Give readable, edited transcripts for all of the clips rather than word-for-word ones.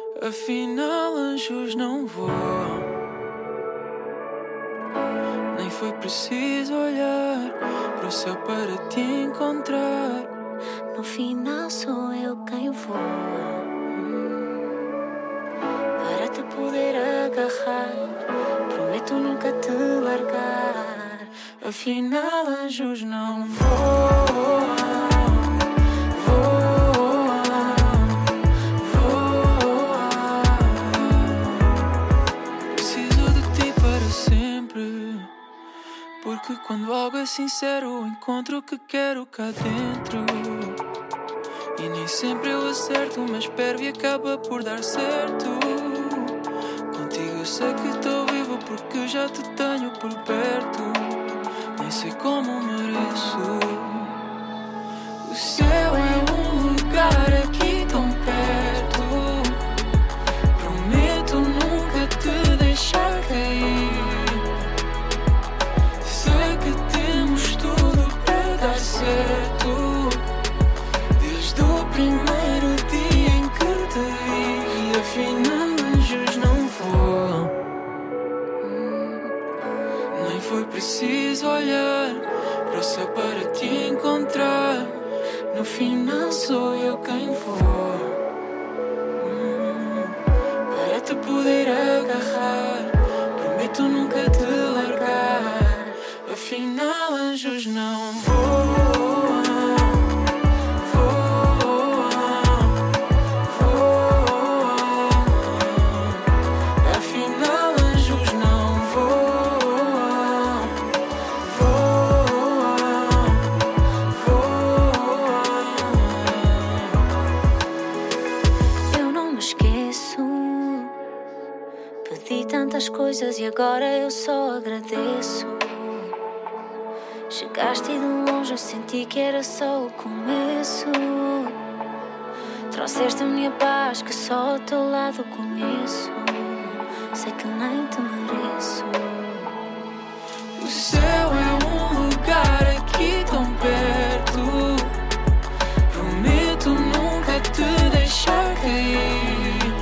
Afinal, anjos não voam. Nem foi preciso olhar para o céu para te encontrar. No final sou eu quem voa, para te poder agarrar. Prometo nunca te largar. Afinal, anjos não voam. Porque quando algo é sincero, encontro o que quero cá dentro. E nem sempre eu acerto, mas espero e acaba por dar certo. Contigo eu sei que estou vivo porque já te tenho por perto. Nem sei como mereço. O céu é um lugar aqui tão perto. Prometo nunca te deixar cair. Desde o primeiro dia em que te vi, afinal anjos não voam. Nem foi preciso olhar para o céu para te encontrar. No final sou eu quem voa, para te poder agarrar. Prometo nunca te largar. Afinal anjos não voam. Pedi tantas coisas e agora eu só agradeço. Chegaste e de longe eu senti que era só o começo. Trouxeste a minha paz que só ao teu lado conheço. Sei que nem te mereço. O céu é um lugar aqui tão perto. Prometo nunca te deixar cair.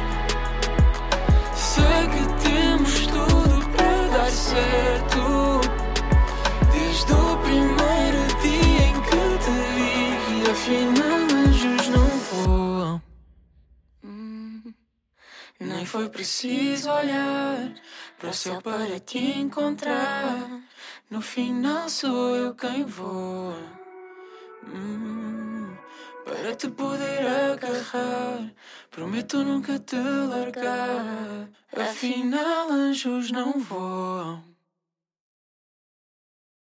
Sei que temos tudo para dar certo. Desde o primeiro dia em que te vi, afinal anjos não voam. Nem foi preciso olhar para o céu para te encontrar. No final sou eu quem voa, para te poder agarrar. Prometo nunca te largar. Afinal anjos não voam.